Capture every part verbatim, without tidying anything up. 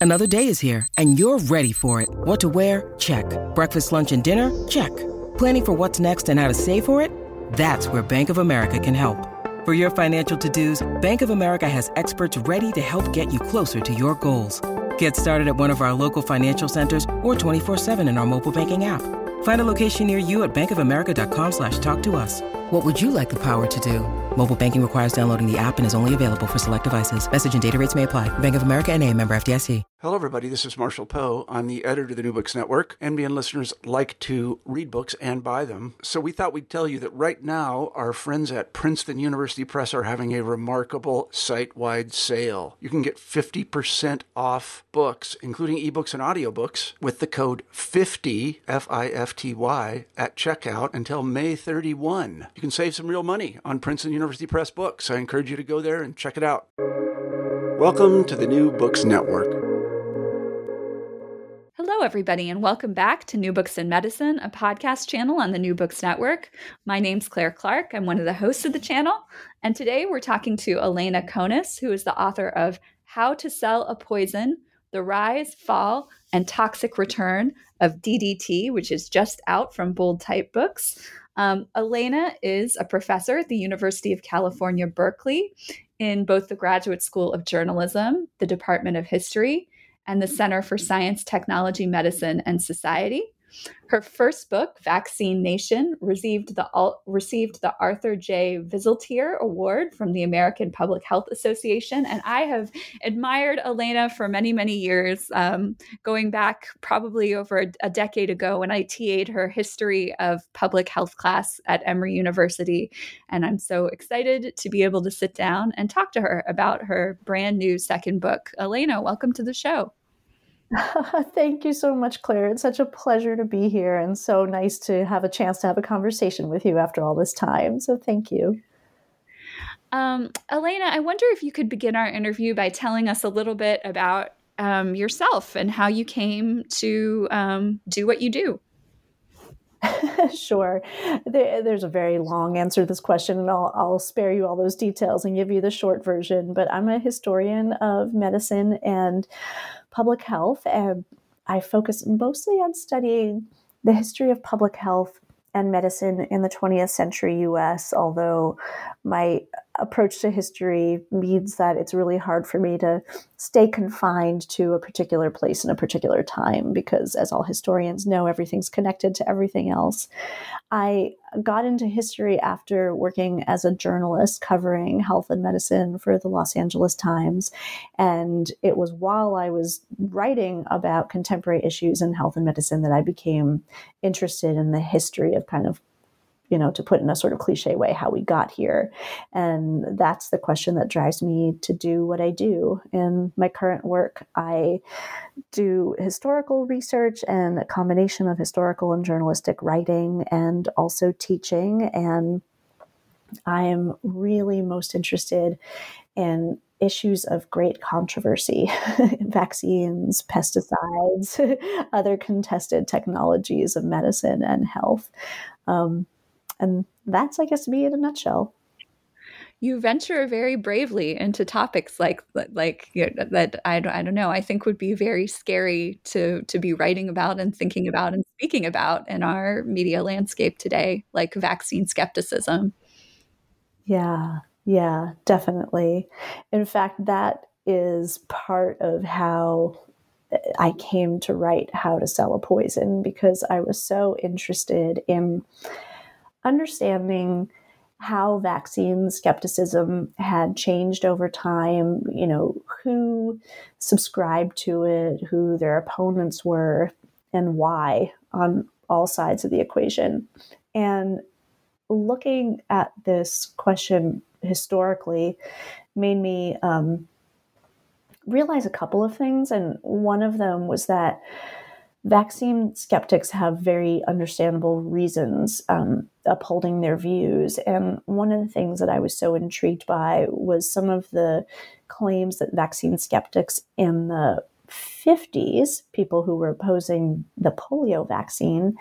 Another day is here, and you're ready for it. What to wear? Check. Breakfast, lunch, and dinner? Check. Planning for what's next and how to save for it? That's where Bank of America can help. For your financial to-dos, Bank of America has experts ready to help get you closer to your goals. Get started at one of our local financial centers or twenty-four seven in our mobile banking app. Find a location near you at bankofamerica.com slash talk to us. What would you like the power to do? Mobile banking requires downloading the app and is only available for select devices. Message and data rates may apply. Bank of America N A, member F D I C. Hello, everybody. This is Marshall Poe. I'm the editor of the New Books Network. N B N listeners like to read books and buy them. So we thought we'd tell you that right now, our friends at Princeton University Press are having a remarkable site-wide sale. You can get fifty percent off books, including ebooks and audiobooks, with the code fifty, F I F T Y, at checkout until May thirty-first. You can save some real money on Princeton University Press books. I encourage you to go there and check it out. Welcome to the New Books Network. Hello, everybody, and welcome back to New Books in Medicine, a podcast channel on the New Books Network. My name's Claire Clark. I'm one of the hosts of the channel, and today we're talking to Elena Conis, who is the author of How to Sell a Poison, The Rise, Fall, and Toxic Return of D D T, which is just out from Bold Type Books. Um, Elena is a professor at the University of California, Berkeley, in both the Graduate School of Journalism, the Department of History, and the Center for Science, Technology, Medicine, and Society. Her first book, Vaccine Nation, received the received the Arthur J. Vizeltier Award from the American Public Health Association. And I have admired Elena for many, many years, um, going back probably over a, a decade ago when I T A'd her history of public health class at Emory University. And I'm so excited to be able to sit down and talk to her about her brand new second book. Elena, welcome to the show. Thank you so much, Claire. It's such a pleasure to be here and so nice to have a chance to have a conversation with you after all this time. So thank you. Um, Elena, I wonder if you could begin our interview by telling us a little bit about um, yourself and how you came to um, do what you do. Sure. There, there's a very long answer to this question, and I'll, I'll spare you all those details and give you the short version. But I'm a historian of medicine and public health, and I focus mostly on studying the history of public health and medicine in the twentieth century U S, although my approach to history means that it's really hard for me to stay confined to a particular place in a particular time, because as all historians know, everything's connected to everything else. I got into history after working as a journalist covering health and medicine for the Los Angeles Times. And it was while I was writing about contemporary issues in health and medicine that I became interested in the history of kind of, you know, to put in a sort of cliche way, how we got here. And that's the question that drives me to do what I do. In my current work, I do historical research and a combination of historical and journalistic writing and also teaching. And I'm really most interested in issues of great controversy, vaccines, pesticides, other contested technologies of medicine and health. Um, And that's, I guess, me in a nutshell. You venture very bravely into topics like like you know, that I don't, I don't know, I think would be very scary to to be writing about and thinking about and speaking about in our media landscape today, like vaccine skepticism. Yeah, yeah, definitely. In fact, that is part of how I came to write How to Sell a Poison, because I was so interested in understanding how vaccine skepticism had changed over time, you know, who subscribed to it, who their opponents were, and why on all sides of the equation. And looking at this question historically made me um, realize a couple of things. And one of them was that vaccine skeptics have very understandable reasons um, upholding their views. And one of the things that I was so intrigued by was some of the claims that vaccine skeptics in the fifties, people who were opposing the polio vaccine,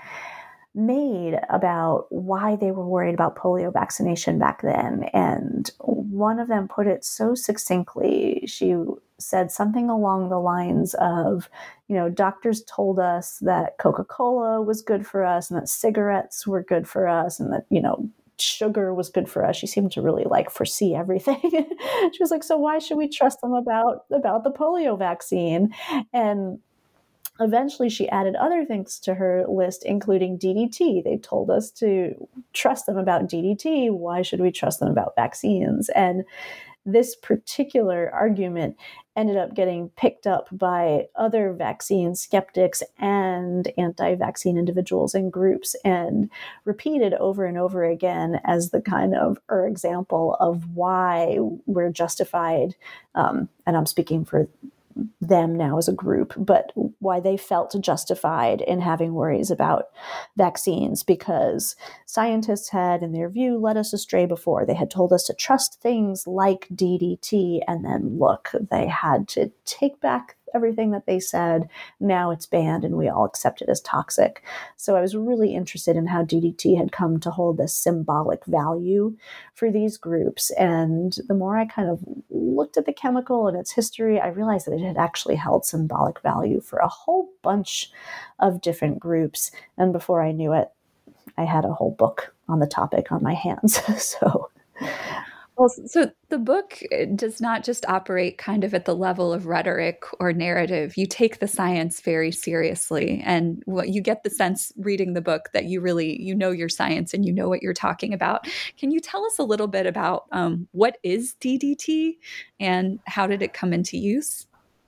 made about why they were worried about polio vaccination back then. And one of them put it so succinctly. She said something along the lines of, you know, doctors told us that Coca-Cola was good for us and that cigarettes were good for us and that, you know, sugar was good for us. She seemed to really like foresee everything. She was like, so why should we trust them about, about the polio vaccine? And eventually she added other things to her list, including D D T. They told us to trust them about D D T. Why should we trust them about vaccines? And this particular argument ended up getting picked up by other vaccine skeptics and anti-vaccine individuals and groups and repeated over and over again as the kind of er example of why we're justified, um, and I'm speaking for them now as a group, but why they felt justified in having worries about vaccines, because scientists had, in their view, led us astray before. They had told us to trust things like D D T, and then look, they had to take back everything that they said. Now it's banned and we all accept it as toxic. So I was really interested in how D D T had come to hold this symbolic value for these groups. And the more I kind of looked at the chemical and its history, I realized that it had actually held symbolic value for a whole bunch of different groups. And before I knew it, I had a whole book on the topic on my hands. So Well, so the book does not just operate kind of at the level of rhetoric or narrative. You take the science very seriously, and what you get the sense reading the book that you really, you know your science and you know what you're talking about. Can you tell us a little bit about um, what is D D T and how did it come into use?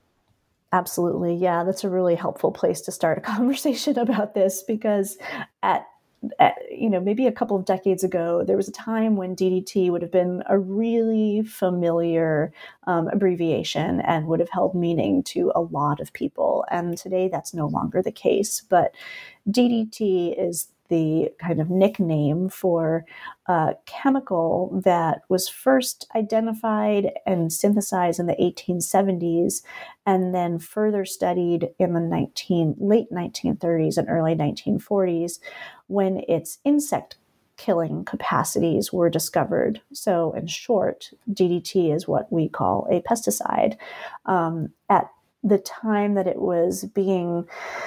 Absolutely. Yeah, that's a really helpful place to start a conversation about this, because at At, you know, maybe a couple of decades ago, there was a time when D D T would have been a really familiar um, abbreviation and would have held meaning to a lot of people. And today that's no longer the case. But D D T is the kind of nickname for a chemical that was first identified and synthesized in the eighteen seventies and then further studied in the nineteen, late nineteen thirties and early nineteen forties when its insect killing capacities were discovered. So in short, D D T is what we call a pesticide. Um, at the time that it was being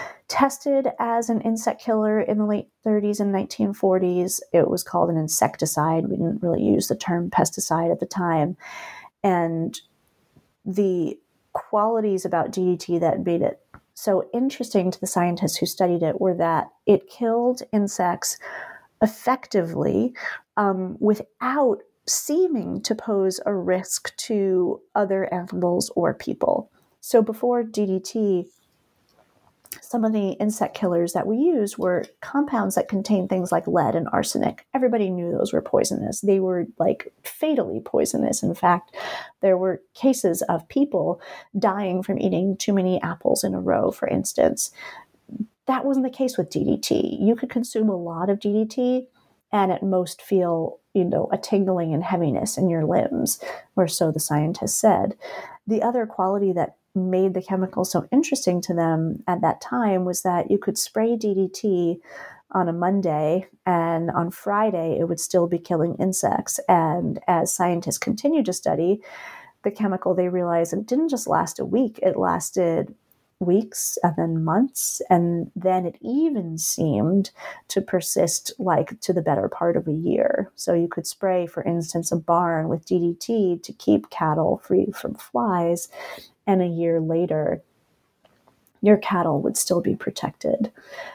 tested as an insect killer in the late thirties and nineteen forties, it was called an insecticide. We didn't really use the term pesticide at the time. And the qualities about D D T that made it so interesting to the scientists who studied it were that it killed insects effectively um, without seeming to pose a risk to other animals or people. So before D D T, some of the insect killers that we used were compounds that contained things like lead and arsenic. Everybody knew those were poisonous. They were like fatally poisonous. In fact, there were cases of people dying from eating too many apples in a row, for instance. That wasn't the case with D D T. You could consume a lot of D D T and at most feel, you know, a tingling and heaviness in your limbs, or so the scientists said. The other quality that made the chemical so interesting to them at that time was that you could spray D D T on a Monday and on Friday it would still be killing insects. And as scientists continued to study the chemical, they realized it didn't just last a week, it lasted weeks and then months, and then it even seemed to persist like to the better part of a year. So you could spray, for instance, a barn with D D T to keep cattle free from flies, and a year later, your cattle would still be protected.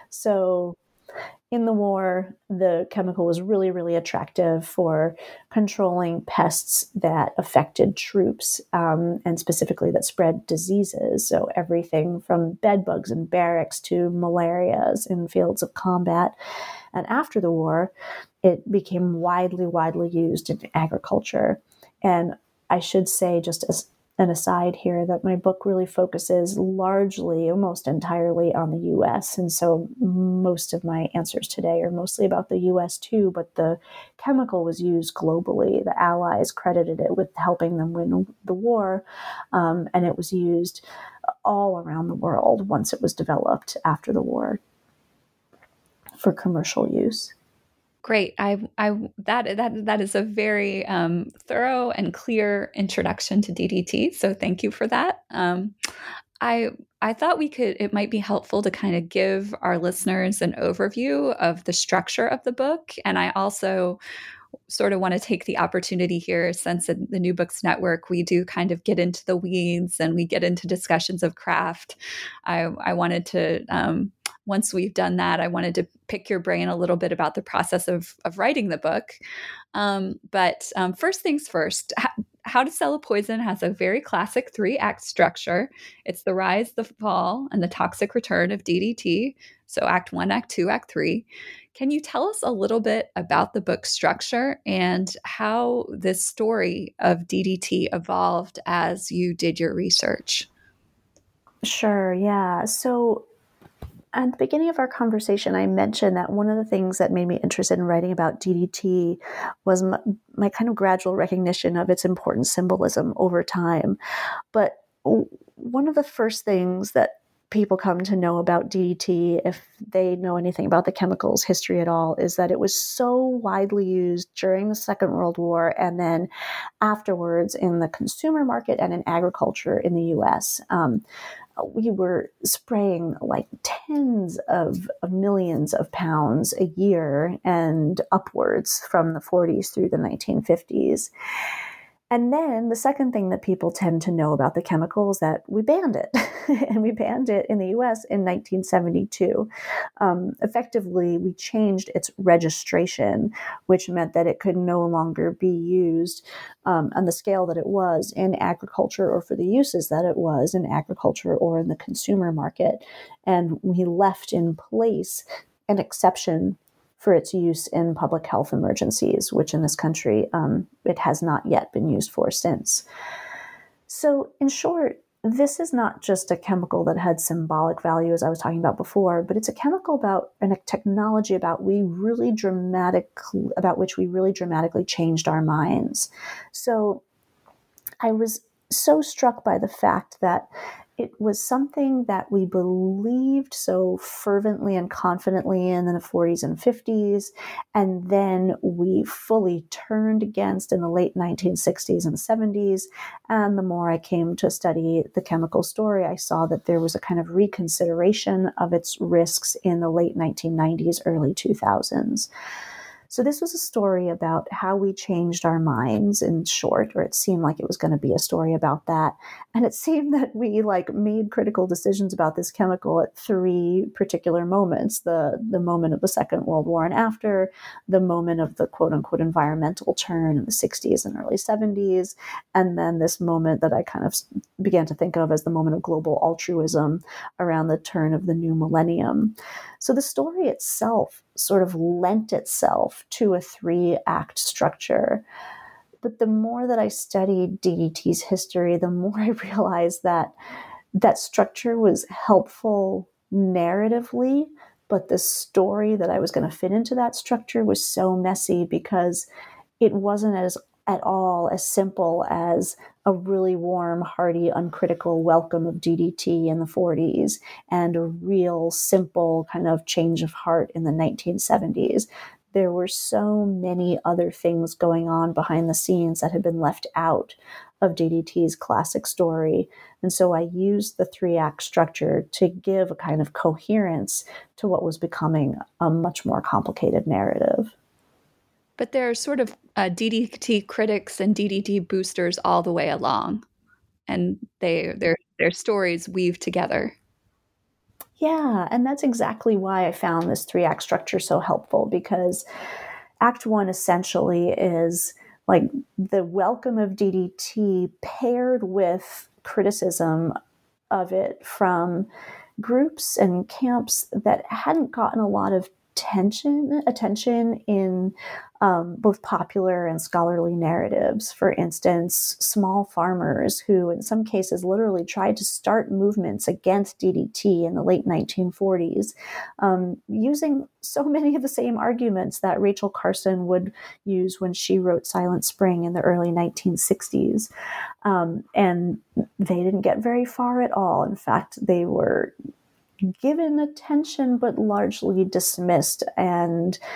So in the war, the chemical was really, really attractive for controlling pests that affected troops, um, and specifically that spread diseases. So everything from bed bugs in barracks to malarias in fields of combat. And after the war, it became widely, widely used in agriculture. And I should say, just as an aside here, that my book really focuses largely, almost entirely, on the U S. And so most of my answers today are mostly about the U S too, but the chemical was used globally. The Allies credited it with helping them win the war, um, and it was used all around the world once it was developed after the war for commercial use. Great. I, I, that, that, that is a very um, thorough and clear introduction to D D T. So thank you for that. Um, I, I thought we could, it might be helpful to kind of give our listeners an overview of the structure of the book. And I also sort of want to take the opportunity here, since in the New Books Network, we do kind of get into the weeds and we get into discussions of craft. I, I wanted to, um, once we've done that, I wanted to pick your brain a little bit about the process of, of writing the book. Um, but um, first things first, How to Sell a Poison has a very classic three-act structure. It's the rise, the fall, and the toxic return of D D T. So act one, act two, act three. Can you tell us a little bit about the book structure and how this story of D D T evolved as you did your research? Sure, yeah. So at the beginning of our conversation, I mentioned that one of the things that made me interested in writing about D D T was my, my kind of gradual recognition of its important symbolism over time. But one of the first things that people come to know about D D T, if they know anything about the chemical's history at all, is that it was so widely used during the Second World War and then afterwards in the consumer market and in agriculture in the U S. Um, we were spraying like tens of, of millions of pounds a year and upwards from the forties through the nineteen fifties. And then the second thing that people tend to know about the chemical is that we banned it. And we banned it in the U S in nineteen seventy-two. Um, effectively, we changed its registration, which meant that it could no longer be used um, on the scale that it was in agriculture or for the uses that it was in agriculture or in the consumer market. And we left in place an exception for its use in public health emergencies, which in this country, um, it has not yet been used for since. So in short, this is not just a chemical that had symbolic value, as I was talking about before, but it's a chemical about and a technology about we really dramatic about which we really dramatically changed our minds. So I was so struck by the fact that it was something that we believed so fervently and confidently in the forties and fifties, and then we fully turned against in the late nineteen sixties and seventies. And the more I came to study the chemical story, I saw that there was a kind of reconsideration of its risks in the late nineteen nineties, early two thousands. So this was a story about how we changed our minds, in short, or it seemed like it was going to be a story about that. And it seemed that we like made critical decisions about this chemical at three particular moments: the, the moment of the Second World War and after, the moment of the quote unquote environmental turn in the sixties and early seventies, and then this moment that I kind of began to think of as the moment of global altruism around the turn of the new millennium. So the story itself sort of lent itself to a three-act structure. But the more that I studied D D T's history, the more I realized that that structure was helpful narratively, but the story that I was going to fit into that structure was so messy because it wasn't as at all as simple as a really warm, hearty, uncritical welcome of D D T in the forties and a real simple kind of change of heart in the nineteen seventies. There were so many other things going on behind the scenes that had been left out of D D T's classic story. And so I used the three-act structure to give a kind of coherence to what was becoming a much more complicated narrative. But there are sort of uh, D D T critics and D D T boosters all the way along, and they their their stories weave together. Yeah, and that's exactly why I found this three-act structure so helpful, because Act One essentially is like the welcome of D D T paired with criticism of it from groups and camps that hadn't gotten a lot of tension, attention in um, both popular and scholarly narratives. For instance, small farmers who in some cases literally tried to start movements against D D T in the late nineteen forties, um, using so many of the same arguments that Rachel Carson would use when she wrote Silent Spring in the early nineteen sixties. Um, and they didn't get very far at all. In fact, they were given attention, but largely dismissed. And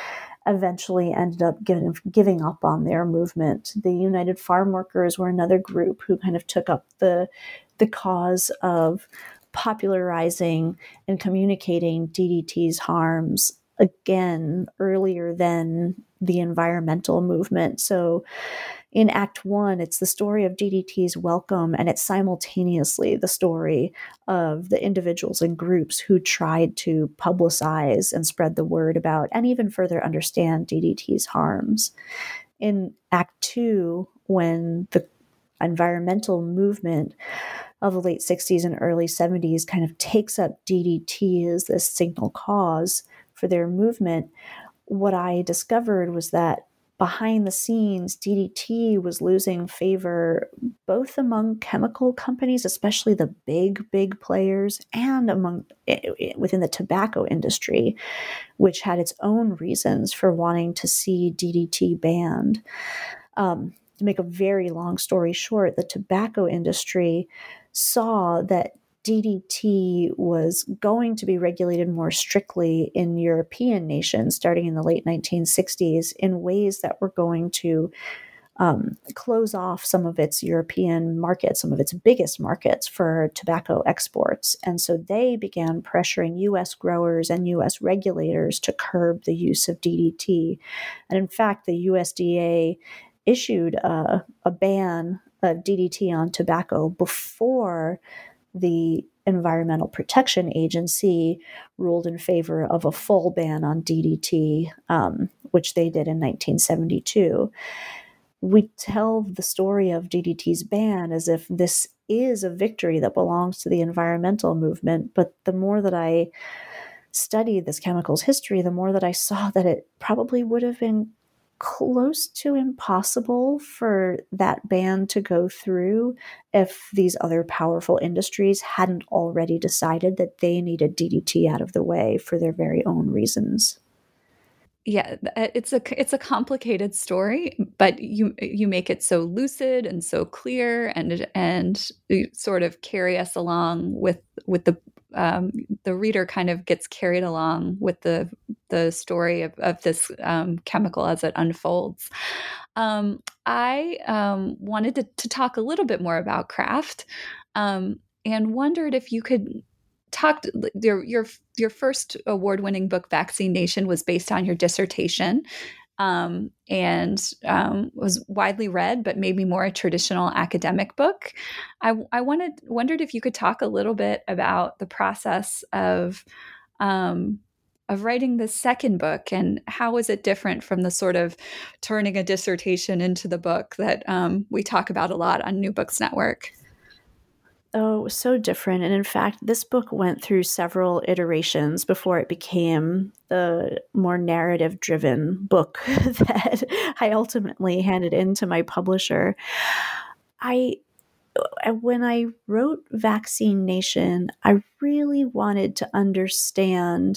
eventually ended up giving, giving up on their movement. The United Farm Workers were another group who kind of took up the, the cause of popularizing and communicating D D T's harms, again, earlier than the environmental movement. So in Act One, it's the story of D D T's welcome, and it's simultaneously the story of the individuals and groups who tried to publicize and spread the word about and even further understand D D T's harms. In Act Two, when the environmental movement of the late sixties and early seventies kind of takes up D D T as this signal cause for their movement, what I discovered was that behind the scenes, D D T was losing favor both among chemical companies, especially the big, big players, and among within the tobacco industry, which had its own reasons for wanting to see D D T banned. Um, to make a very long story short, the tobacco industry saw that D D T was going to be regulated more strictly in European nations starting in the late nineteen sixties in ways that were going to um, close off some of its European markets, some of its biggest markets for tobacco exports. And so they began pressuring U S growers and U S regulators to curb the use of D D T. And in fact, the U S D A issued a, a ban of D D T on tobacco before the Environmental Protection Agency ruled in favor of a full ban on D D T, um, which they did in nineteen seventy-two. We tell the story of D D T's ban as if this is a victory that belongs to the environmental movement, but the more that I studied this chemical's history, the more that I saw that it probably would have been close to impossible for that ban to go through if these other powerful industries hadn't already decided that they needed D D T out of the way for their very own reasons. Yeah, it's a it's a complicated story, but you you make it so lucid and so clear, and and you sort of carry us along with with the um, the reader kind of gets carried along with the the story of, of this um, chemical as it unfolds. Um, I um, wanted to, to talk a little bit more about craft, um, and wondered if you could talk. Your your your first award-winning book, Vaccine Nation, was based on your dissertation. Um, and um, was widely read, but maybe more a traditional academic book. I, I wanted wondered if you could talk a little bit about the process of um, of writing the second book, and how is it different from the sort of turning a dissertation into the book that um, we talk about a lot on New Books Network. Oh, so different. And in fact, this book went through several iterations before it became the more narrative-driven book that I ultimately handed in to my publisher. I, when I wrote Vaccine Nation, I really wanted to understand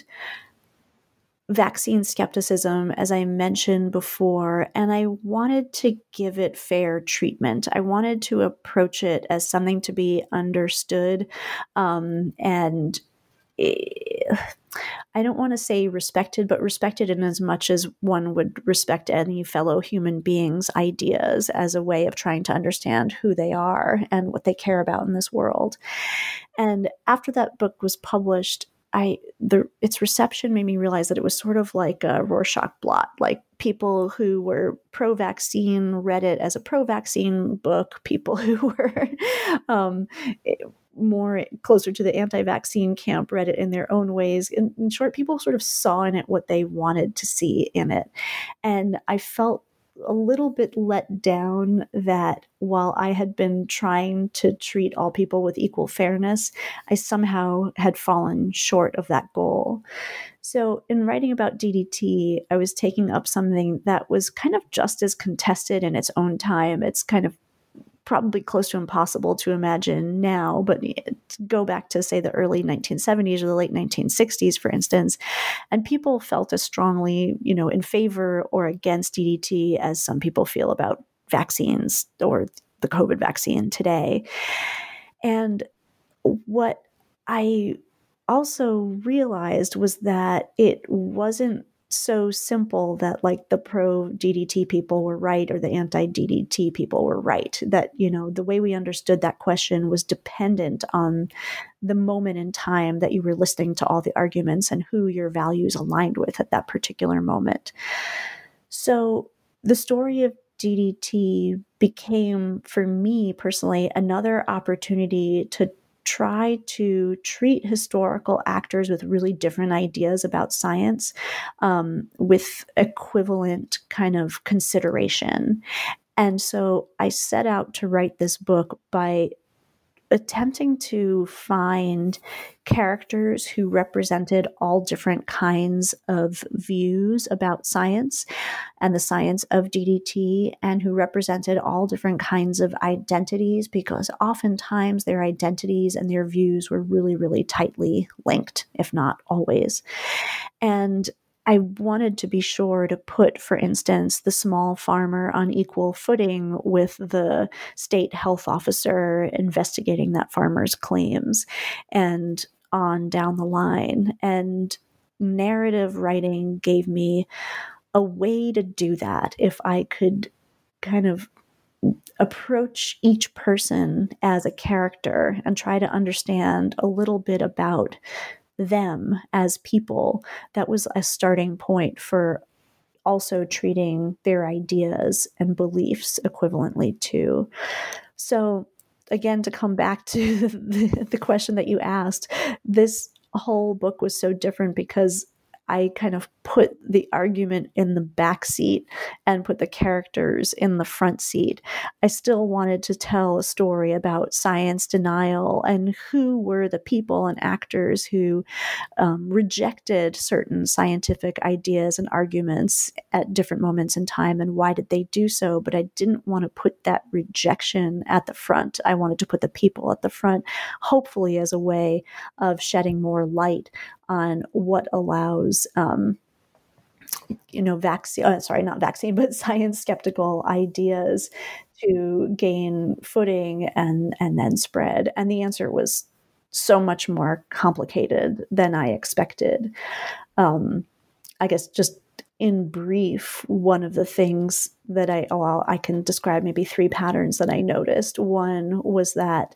vaccine skepticism, as I mentioned before, and I wanted to give it fair treatment. I wanted to approach it as something to be understood, um, and it, I don't want to say respected, but respected in as much as one would respect any fellow human being's ideas as a way of trying to understand who they are and what they care about in this world. And after that book was published, I the its reception made me realize that it was sort of like a Rorschach blot. Like, people who were pro-vaccine read it as a pro-vaccine book. People who were um, more closer to the anti-vaccine camp read it in their own ways. In, in short, people sort of saw in it what they wanted to see in it. And I felt a little bit let down that while I had been trying to treat all people with equal fairness, I somehow had fallen short of that goal. So in writing about D D T, I was taking up something that was kind of just as contested in its own time. It's kind of probably close to impossible to imagine now, but go back to, say, the early nineteen seventies or the late nineteen sixties, for instance, and people felt as strongly, you know, in favor or against D D T as some people feel about vaccines or the COVID vaccine today. And what I also realized was that it wasn't so simple that like the pro D D T people were right or the anti D D T people were right. That, you know, the way we understood that question was dependent on the moment in time that you were listening to all the arguments and who your values aligned with at that particular moment. So the story of D D T became, for me personally, another opportunity to try to treat historical actors with really different ideas about science um, with equivalent kind of consideration. And so I set out to write this book by attempting to find characters who represented all different kinds of views about science and the science of D D T, and who represented all different kinds of identities, because oftentimes their identities and their views were really, really tightly linked, if not always. And I wanted to be sure to put, for instance, the small farmer on equal footing with the state health officer investigating that farmer's claims, and on down the line. And narrative writing gave me a way to do that. If I could kind of approach each person as a character and try to understand a little bit about them as people, that was a starting point for also treating their ideas and beliefs equivalently too. So again, to come back to the, the question that you asked, this whole book was so different because I kind of put the argument in the back seat and put the characters in the front seat. I still wanted to tell a story about science denial and who were the people and actors who um, rejected certain scientific ideas and arguments at different moments in time, and why did they do so. But I didn't want to put that rejection at the front. I wanted to put the people at the front, hopefully as a way of shedding more light on what allows, um, you know, vaccine, uh, sorry, not vaccine, but science skeptical ideas to gain footing and, and then spread. And the answer was so much more complicated than I expected. Um, I guess just in brief, one of the things that I, well, I can describe maybe three patterns that I noticed. One was that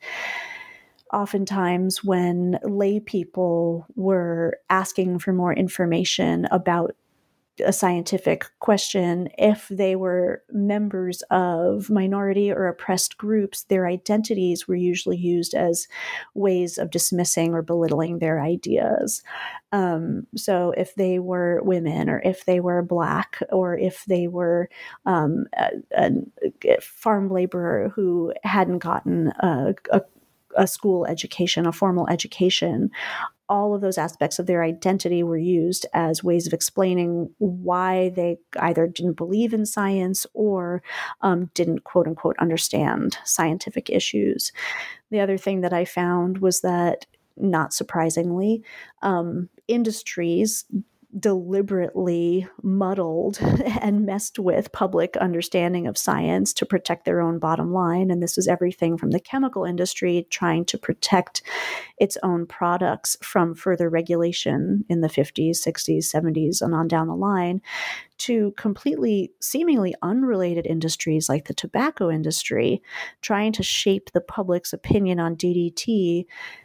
oftentimes when lay people were asking for more information about a scientific question, if they were members of minority or oppressed groups, their identities were usually used as ways of dismissing or belittling their ideas. Um, so if they were women, or if they were Black, or if they were um, a, a farm laborer who hadn't gotten a, a a school education, a formal education, all of those aspects of their identity were used as ways of explaining why they either didn't believe in science or um, didn't, quote unquote, understand scientific issues. The other thing that I found was that, not surprisingly, um, industries deliberately muddled and messed with public understanding of science to protect their own bottom line. And this was everything from the chemical industry trying to protect its own products from further regulation in the fifties, sixties, seventies, and on down the line, to completely seemingly unrelated industries like the tobacco industry trying to shape the public's opinion on D D T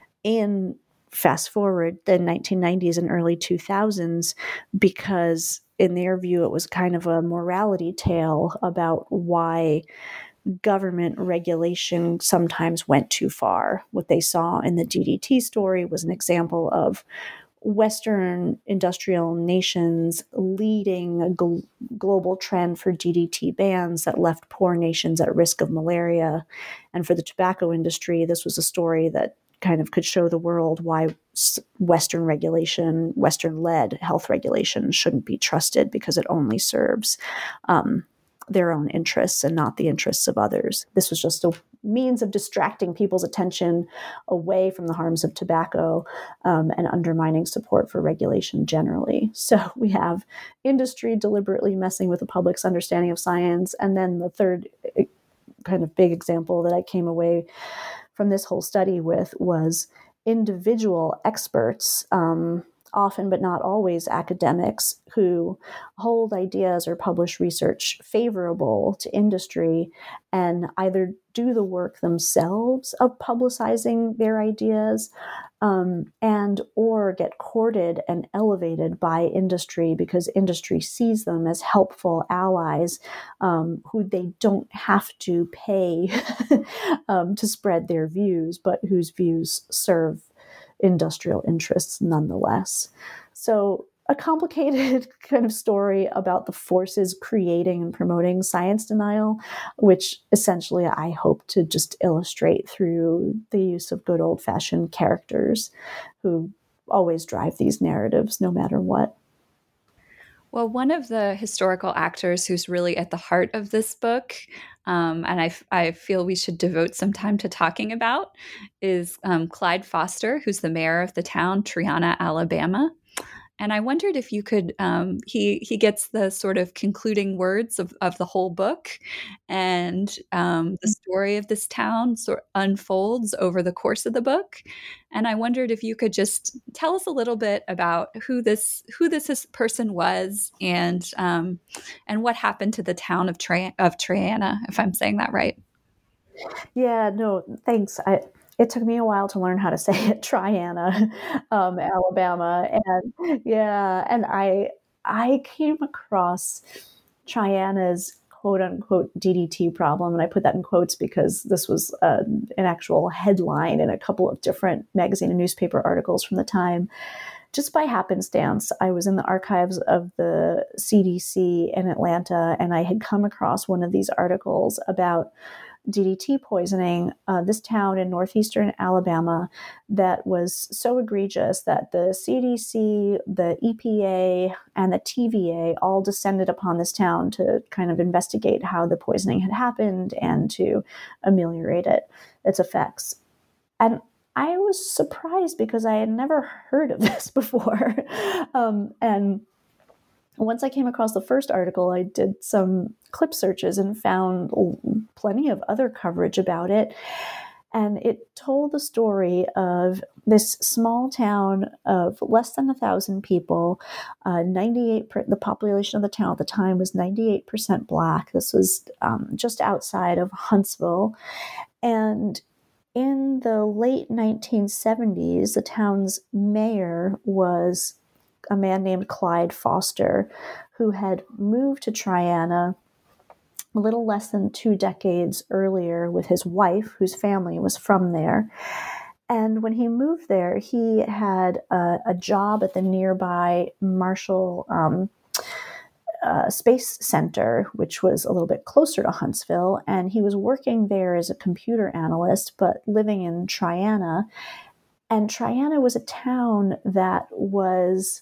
in fast forward the nineteen nineties and early two thousands, because in their view, it was kind of a morality tale about why government regulation sometimes went too far. What they saw in the D D T story was an example of Western industrial nations leading a gl- global trend for D D T bans that left poor nations at risk of malaria. And for the tobacco industry, this was a story that kind of could show the world why Western regulation, Western-led health regulation shouldn't be trusted, because it only serves um, their own interests and not the interests of others. This was just a means of distracting people's attention away from the harms of tobacco um, and undermining support for regulation generally. So we have industry deliberately messing with the public's understanding of science. And then the third kind of big example that I came away from this whole study with was individual experts, um, often but not always academics who hold ideas or publish research favorable to industry and either do the work themselves of publicizing their ideas um, and or get courted and elevated by industry because industry sees them as helpful allies um, who they don't have to pay um, to spread their views, but whose views serve industrial interests nonetheless. So a complicated kind of story about the forces creating and promoting science denial, which essentially I hope to just illustrate through the use of good old-fashioned characters who always drive these narratives no matter what. Well, one of the historical actors who's really at the heart of this book, um, and I, I feel we should devote some time to talking about, is um, Clyde Foster, who's the mayor of the town, Triana, Alabama. And I wondered if you could, um, he he gets the sort of concluding words of, of the whole book, and um, the story of this town sort of unfolds over the course of the book. And I wondered if you could just tell us a little bit about who this who this person was, and um, and what happened to the town of Tri- of Triana, if I'm saying that right. Yeah, no, thanks. I, it took me a while to learn how to say it, Triana, um, Alabama, and yeah, and I I came across Triana's quote unquote D D T problem, and I put that in quotes because this was uh, an actual headline in a couple of different magazine and newspaper articles from the time. Just by happenstance, I was in the archives of the C D C in Atlanta, and I had come across one of these articles about D D T poisoning, uh, this town in northeastern Alabama that was so egregious that the C D C, the E P A, and the T V A all descended upon this town to kind of investigate how the poisoning had happened and to ameliorate it, its effects. And I was surprised because I had never heard of this before. um, and Once I came across the first article, I did some clip searches and found plenty of other coverage about it. And it told the story of this small town of less than a thousand people. Uh, ninety-eight per, the population of the town at the time was ninety-eight percent Black. This was um, just outside of Huntsville. And in the late nineteen seventies, the town's mayor was a man named Clyde Foster, who had moved to Triana a little less than two decades earlier with his wife, whose family was from there. And when he moved there, he had a, a job at the nearby Marshall um, uh, Space Center, which was a little bit closer to Huntsville. And he was working there as a computer analyst, but living in Triana. And Triana was a town that was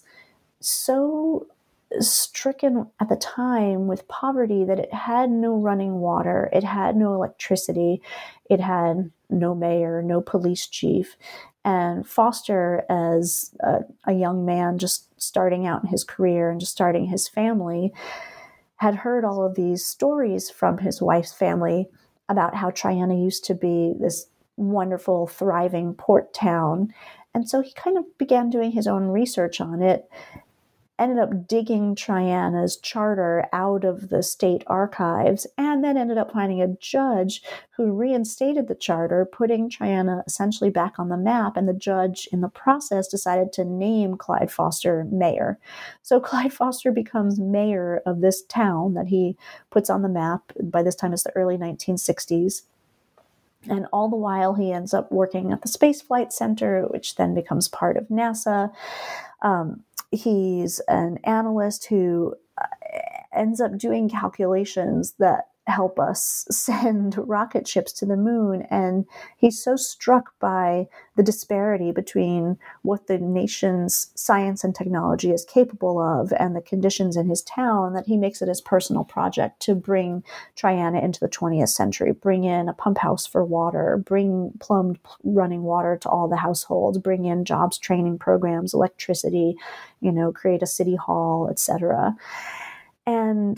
so stricken at the time with poverty that it had no running water, it had no electricity, it had no mayor, no police chief. And Foster, as a, a young man just starting out in his career and just starting his family, had heard all of these stories from his wife's family about how Triana used to be this wonderful, thriving port town. And so he kind of began doing his own research on it, ended up digging Triana's charter out of the state archives, and then ended up finding a judge who reinstated the charter, putting Triana essentially back on the map. And the judge in the process decided to name Clyde Foster mayor. So Clyde Foster becomes mayor of this town that he puts on the map. By this time, it's the early nineteen sixties. And all the while, he ends up working at the Space Flight Center, which then becomes part of NASA. Um, he's an analyst who ends up doing calculations that help us send rocket ships to the moon. And he's so struck by the disparity between what the nation's science and technology is capable of and the conditions in his town that he makes it his personal project to bring Triana into the twentieth century, bring in a pump house for water, bring plumbed running water to all the households, bring in jobs training programs, electricity, you know, create a city hall, et cetera. And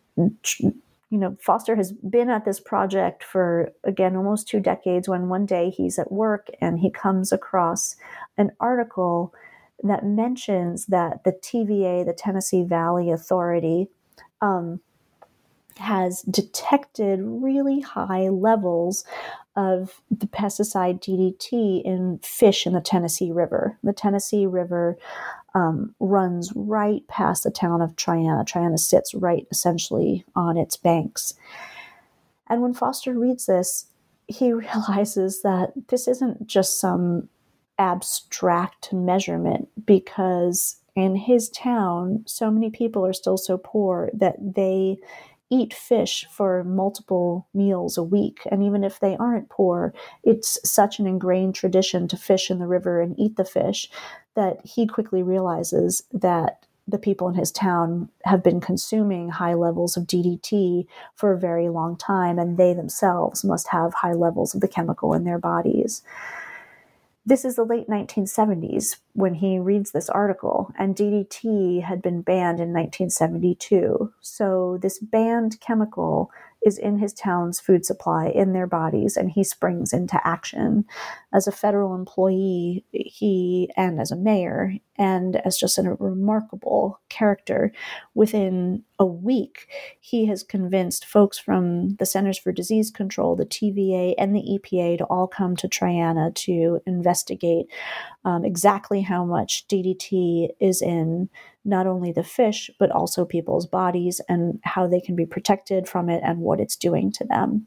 you know, Foster has been at this project for, again, almost two decades, when one day he's at work and he comes across an article that mentions that the T V A, the Tennessee Valley Authority, um, has detected really high levels of the pesticide D D T in fish in the Tennessee River. The Tennessee River um, runs right past the town of Triana. Triana sits right essentially on its banks. And when Foster reads this, he realizes that this isn't just some abstract measurement, because in his town, so many people are still so poor that they eat fish for multiple meals a week. And even if they aren't poor, it's such an ingrained tradition to fish in the river and eat the fish that he quickly realizes that the people in his town have been consuming high levels of D D T for a very long time, and they themselves must have high levels of the chemical in their bodies. This is the late nineteen seventies when he reads this article, and D D T had been banned in nineteen seventy-two. So this banned chemical is in his town's food supply, in their bodies, and he springs into action. As a federal employee, he, and as a mayor, and as just a remarkable character, within a week, he has convinced folks from the Centers for Disease Control, the T V A, and the E P A to all come to Triana to investigate um, exactly how much D D T is in not only the fish, but also people's bodies, and how they can be protected from it and what it's doing to them.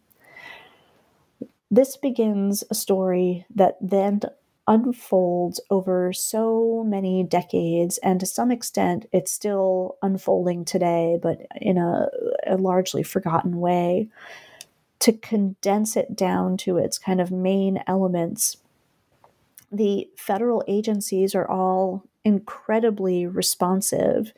This begins a story that then unfolds over so many decades, and to some extent it's still unfolding today, but in a, a largely forgotten way. To condense it down to its kind of main elements, the federal agencies are all incredibly responsive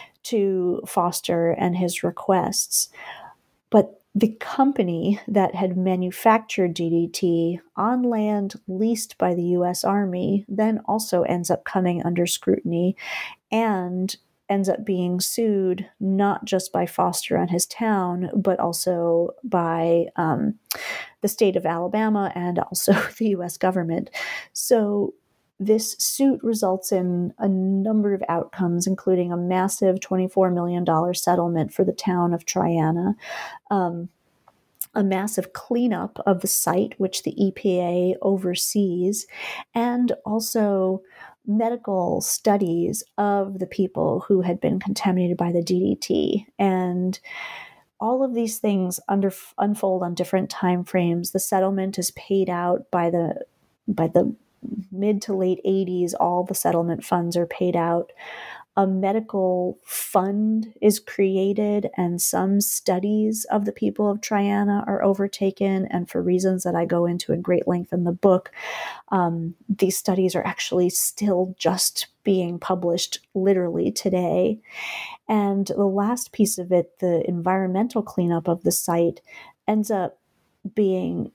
to Foster and his requests, but the company that had manufactured D D T on land leased by the U S Army then also ends up coming under scrutiny and ends up being sued not just by Foster and his town, but also by um, the state of Alabama and also the U S government. So this suit results in a number of outcomes, including a massive twenty-four million dollars settlement for the town of Triana, um, a massive cleanup of the site, which the E P A oversees, and also medical studies of the people who had been contaminated by the D D T. And all of these things under, unfold on different time frames. The settlement is paid out by the by the mid to late eighties. All the settlement funds are paid out. A medical fund is created, and some studies of the people of Triana are overtaken. And for reasons that I go into in great length in the book, um, these studies are actually still just being published literally today. And the last piece of it, the environmental cleanup of the site, ends up being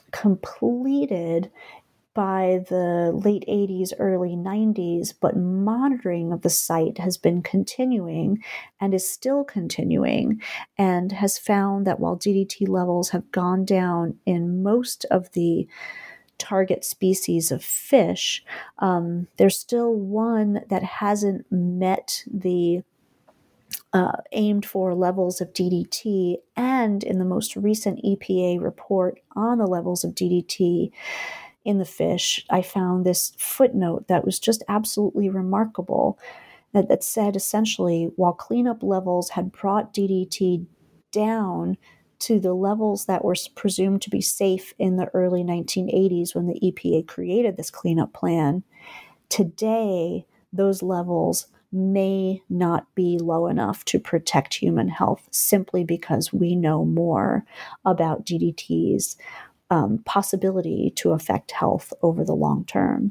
completed by the late eighties, early nineties, but monitoring of the site has been continuing and is still continuing, and has found that while D D T levels have gone down in most of the target species of fish, um, there's still one that hasn't met the uh, aimed for levels of D D T. And in the most recent E P A report on the levels of D D T in the fish, I found this footnote that was just absolutely remarkable, that, that said essentially, while cleanup levels had brought D D T down to the levels that were presumed to be safe in the early nineteen eighties when the E P A created this cleanup plan, today those levels may not be low enough to protect human health, simply because we know more about D D T's Um, possibility to affect health over the long term.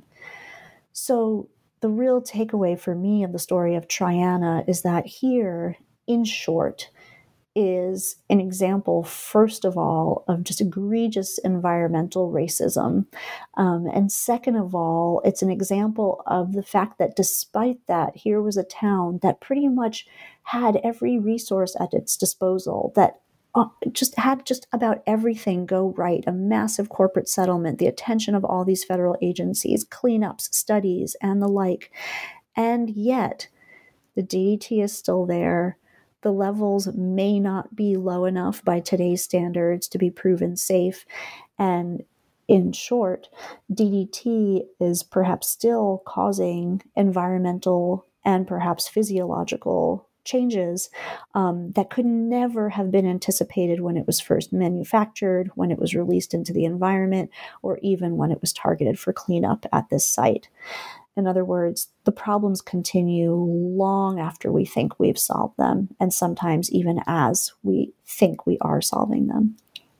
So the real takeaway for me of the story of Triana is that here, in short, is an example, first of all, of just egregious environmental racism. Um, and second of all, it's an example of the fact that despite that, here was a town that pretty much had every resource at its disposal, that Uh, just had just about everything go right, a massive corporate settlement, the attention of all these federal agencies, cleanups, studies, and the like. And yet, the D D T is still there. The levels may not be low enough by today's standards to be proven safe. And in short, D D T is perhaps still causing environmental and perhaps physiological changes um, that could never have been anticipated when it was first manufactured, when it was released into the environment, or even when it was targeted for cleanup at this site. In other words, the problems continue long after we think we've solved them, and sometimes even as we think we are solving them.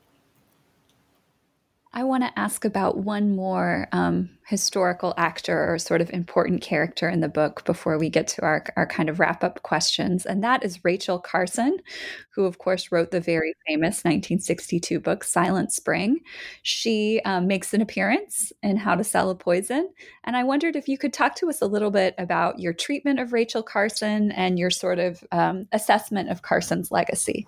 I want to ask about one more um, historical actor or sort of important character in the book before we get to our, our kind of wrap-up questions, and that is Rachel Carson, who, of course, wrote the very famous nineteen sixty-two book Silent Spring. She um, makes an appearance in How to Sell a Poison, and I wondered if you could talk to us a little bit about your treatment of Rachel Carson and your sort of um, assessment of Carson's legacy.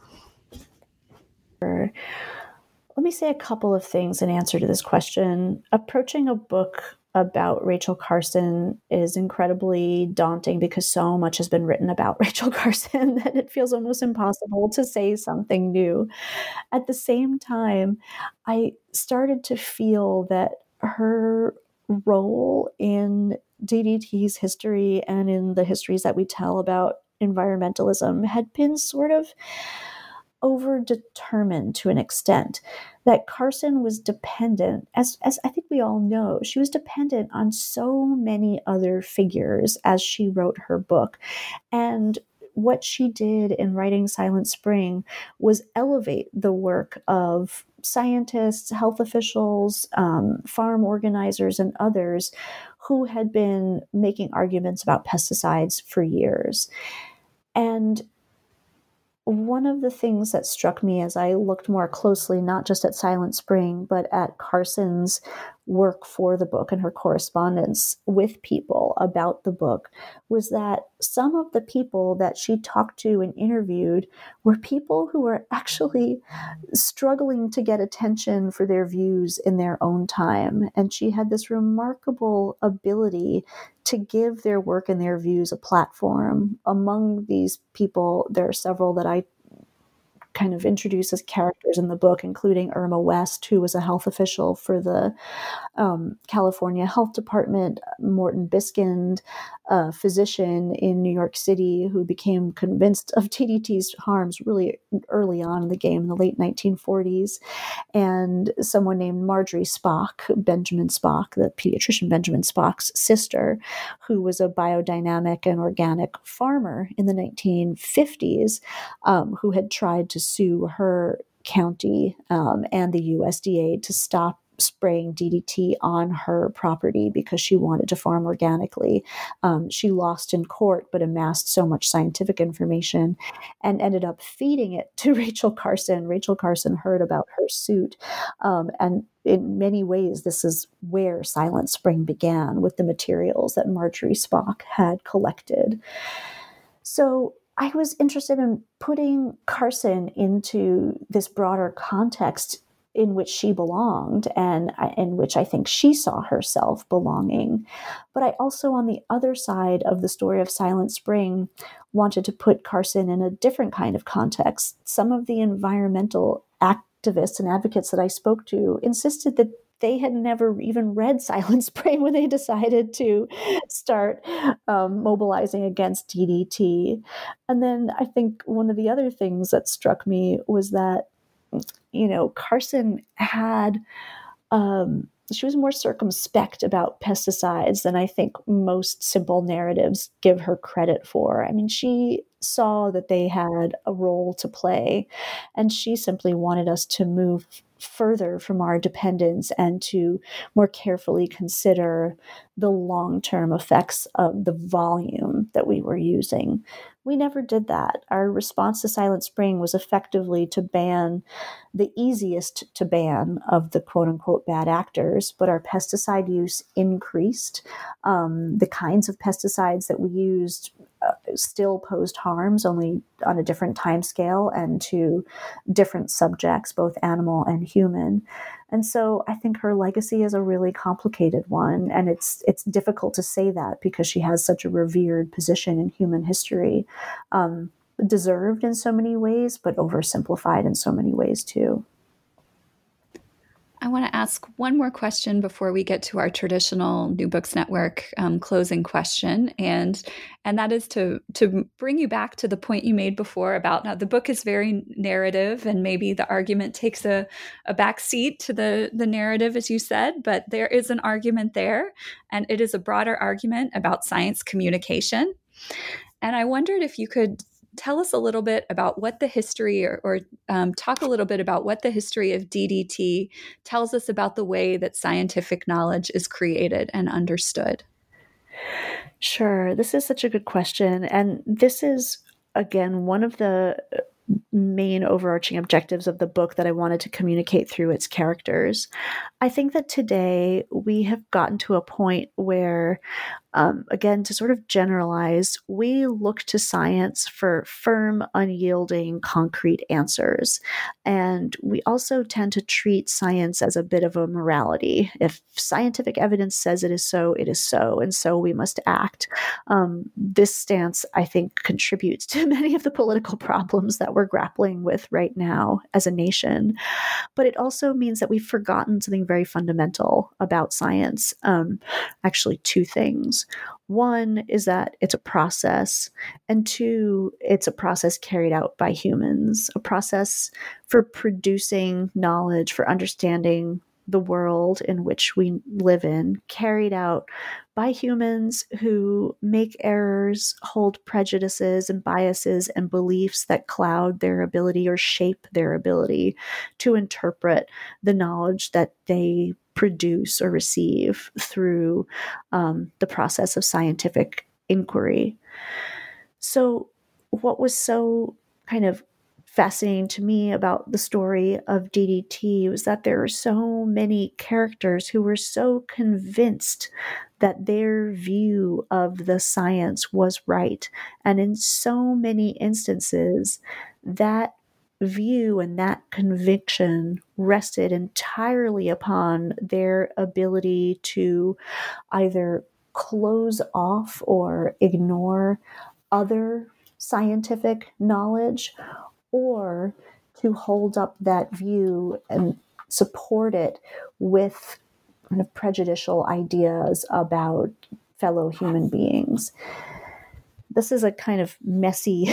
Sure. Let me say a couple of things in answer to this question. Approaching a book about Rachel Carson is incredibly daunting because so much has been written about Rachel Carson that it feels almost impossible to say something new. At the same time, I started to feel that her role in D D T's history and in the histories that we tell about environmentalism had been sort of over-determined to an extent, that Carson was dependent, as, as I think we all know, she was dependent on so many other figures as she wrote her book. And what she did in writing Silent Spring was elevate the work of scientists, health officials, um, farm organizers, and others who had been making arguments about pesticides for years. And one of the things that struck me as I looked more closely, not just at Silent Spring, but at Carson's work for the book and her correspondence with people about the book, was that some of the people that she talked to and interviewed were people who were actually struggling to get attention for their views in their own time. And she had this remarkable ability to give their work and their views a platform. Among these people, there are several that I kind of introduce as characters in the book, including Irma West, who was a health official for the um, California Health Department, Morton Biskind, a physician in New York City who became convinced of D D T's harms really early on in the game in the late nineteen forties, and someone named Marjorie Spock, Benjamin Spock, the pediatrician Benjamin Spock's sister, who was a biodynamic and organic farmer in the nineteen fifties, um, who had tried to sue her county um, and the U S D A to stop spraying D D T on her property because she wanted to farm organically. Um, she lost in court, but amassed so much scientific information and ended up feeding it to Rachel Carson. Rachel Carson heard about her suit. Um, and in many ways, this is where Silent Spring began, with the materials that Marjorie Spock had collected. So I was interested in putting Carson into this broader context in which she belonged and in which I think she saw herself belonging. But I also, on the other side of the story of Silent Spring, wanted to put Carson in a different kind of context. Some of the environmental activists and advocates that I spoke to insisted that they had never even read Silent Spring when they decided to start um, mobilizing against D D T. And then I think one of the other things that struck me was that, you know, Carson had, um, she was more circumspect about pesticides than I think most simple narratives give her credit for. I mean, she saw that they had a role to play, and she simply wanted us to move further from our dependence and to more carefully consider the long-term effects of the volume that we were using. We never did that. Our response to Silent Spring was effectively to ban the easiest to ban of the quote-unquote bad actors, but our pesticide use increased. Um, the kinds of pesticides that we used uh, still posed harms, only on a different time scale and to different subjects, both animal and human. And so I think her legacy is a really complicated one, and it's it's difficult to say that because she has such a revered position in human history, um, deserved in so many ways, but oversimplified in so many ways too. I want to ask one more question before we get to our traditional New Books Network um, closing question, and and that is to to bring you back to the point you made before about now the book is very narrative, and maybe the argument takes a, a back seat to the the narrative, as you said, but there is an argument there, and it is a broader argument about science communication. And I wondered if you could tell us a little bit about what the history or, or um, talk a little bit about what the history of D D T tells us about the way that scientific knowledge is created and understood. Sure. This is such a good question. And this is, again, one of the main overarching objectives of the book that I wanted to communicate through its characters. I think that today we have gotten to a point where, um, again, to sort of generalize, we look to science for firm, unyielding, concrete answers. And we also tend to treat science as a bit of a morality. If scientific evidence says it is so, it is so, and so we must act. Um, this stance, I think, contributes to many of the political problems that we're grappling with right now as a nation. But it also means that we've forgotten something very fundamental about science. Um, actually, two things. One is that it's a process, and two, it's a process carried out by humans, a process for producing knowledge, for understanding the world in which we live in, carried out by humans who make errors, hold prejudices and biases and beliefs that cloud their ability or shape their ability to interpret the knowledge that they produce or receive through um, the process of scientific inquiry. So what was so kind of fascinating to me about the story of D D T was that there are so many characters who were so convinced that their view of the science was right. And in so many instances, that view and that conviction rested entirely upon their ability to either close off or ignore other scientific knowledge, or to hold up that view and support it with kind of prejudicial ideas about fellow human beings. This is a kind of messy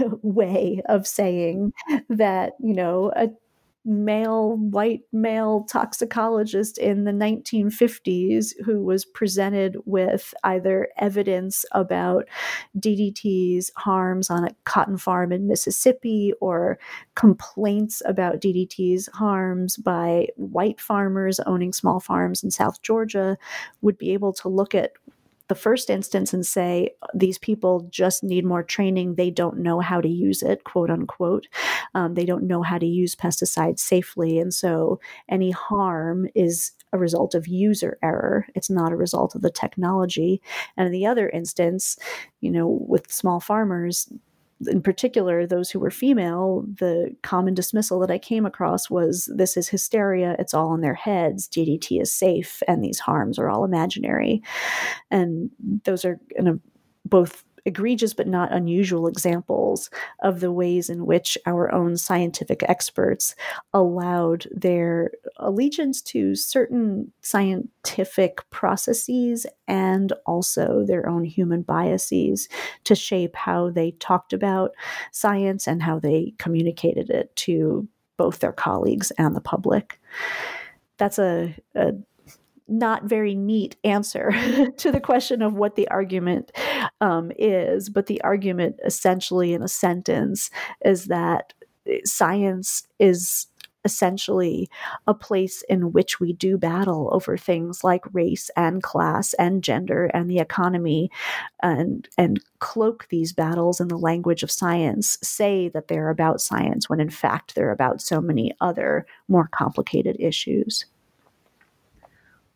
way of saying that, you know, a male, white male toxicologist in the nineteen fifties who was presented with either evidence about D D T's harms on a cotton farm in Mississippi or complaints about D D T's harms by white farmers owning small farms in South Georgia would be able to look at the first instance and say, these people just need more training. They don't know how to use it, quote unquote. Um, they don't know how to use pesticides safely. And so any harm is a result of user error. It's not a result of the technology. And in the other instance, you know, with small farmers, in particular, those who were female, the common dismissal that I came across was, this is hysteria, it's all in their heads, D D T is safe, and these harms are all imaginary. And those are you know, both egregious but not unusual examples of the ways in which our own scientific experts allowed their allegiance to certain scientific processes and also their own human biases to shape how they talked about science and how they communicated it to both their colleagues and the public. That's a, a not very neat answer to the question of what the argument um, is, but the argument essentially in a sentence is that science is essentially a place in which we do battle over things like race and class and gender and the economy, and and cloak these battles in the language of science, say that they're about science when in fact they're about so many other more complicated issues.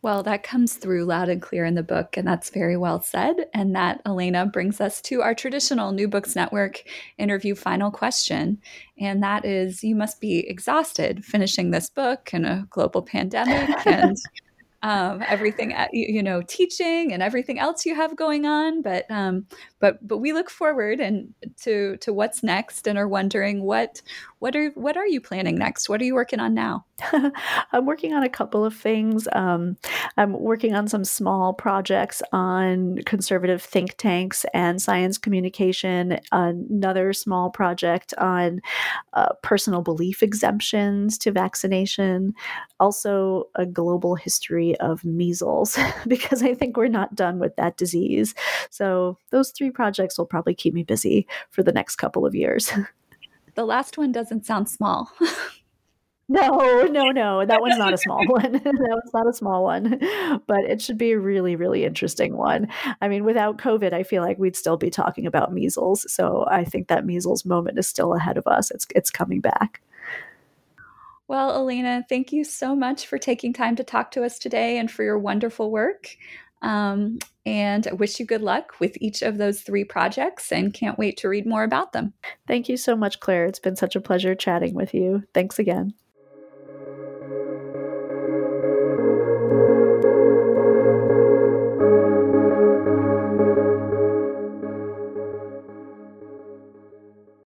Well, that comes through loud and clear in the book, and that's very well said. And that, Elena, brings us to our traditional New Books Network interview final question. And that is, you must be exhausted finishing this book in a global pandemic and um, everything, you know, teaching and everything else you have going on. But um, but but we look forward and to to what's next, and are wondering what what are what are you planning next? What are you working on now? I'm working on a couple of things. Um, I'm working on some small projects on conservative think tanks and science communication, another small project on uh, personal belief exemptions to vaccination, also a global history of measles, because I think we're not done with that disease. So those three projects will probably keep me busy for the next couple of years. The last one doesn't sound small. No, no, no. That one's not a small one. That one's not a small one, but it should be a really, really interesting one. I mean, without COVID, I feel like we'd still be talking about measles. So I think that measles moment is still ahead of us. It's it's coming back. Well, Elena, thank you so much for taking time to talk to us today and for your wonderful work. Um, and I wish you good luck with each of those three projects, and can't wait to read more about them. Thank you so much, Claire. It's been such a pleasure chatting with you. Thanks again.